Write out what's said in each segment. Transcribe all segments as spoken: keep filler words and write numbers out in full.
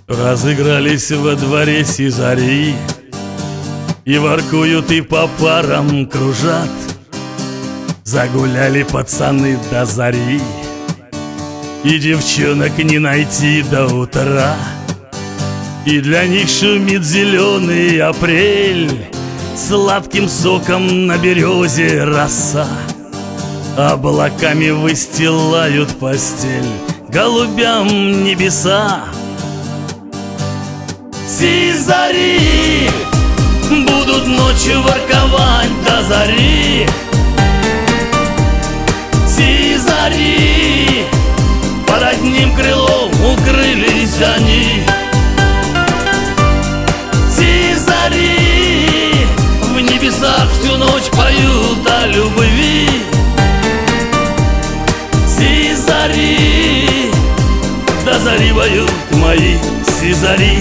Разыгрались во дворе сизари, и воркуют, и по парам кружат. Загуляли пацаны до зари, и девчонок не найти до утра. И для них шумит зеленый апрель, сладким соком на березе роса. Облаками выстилают постель голубям небеса. Сизари будут ночью ворковать до зари. Сизари под одним крылом укрылись они. Сизари в небесах всю ночь поют о любви. Сизари до зари поют мои сизари.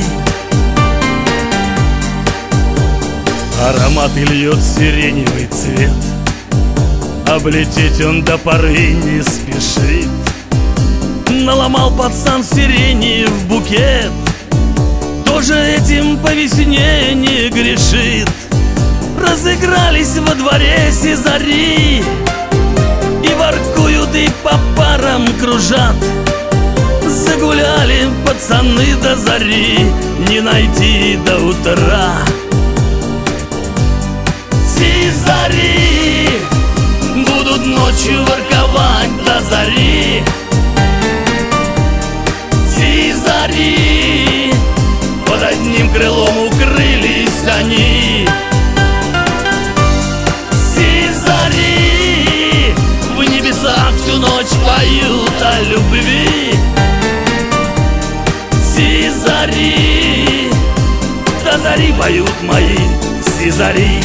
Аромат льет сиреневый цвет, облететь он до поры не спешит. Наломал пацан сирени в букет, тоже этим по весне не грешит. Разыгрались во дворе сизари, и воркуют, и по парам кружат. Загуляли пацаны до зари, не найти до утра. Сизари будут ночью ворковать до зари. Сизари под одним крылом укрылись они. Сизари в небесах всю ночь поют о любви. Сизари до зари поют мои сизари.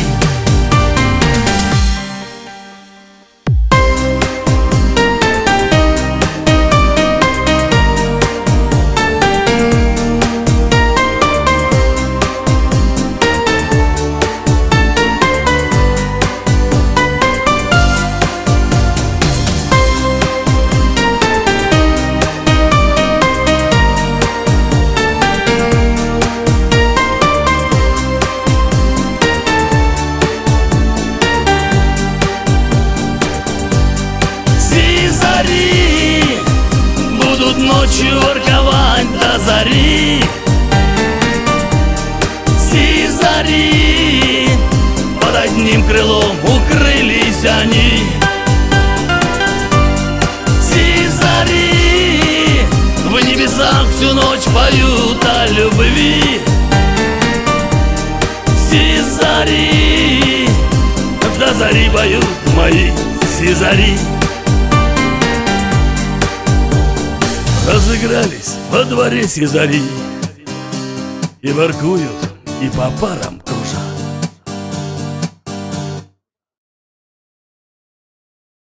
Сизари будут ночью ворковать до зари. Сизари под одним крылом укрылись они. Сизари в небесах всю ночь поют о любви. Сизари до зари поют мои сизари. Разыгрались во дворе сизари, и воркуют, и по парам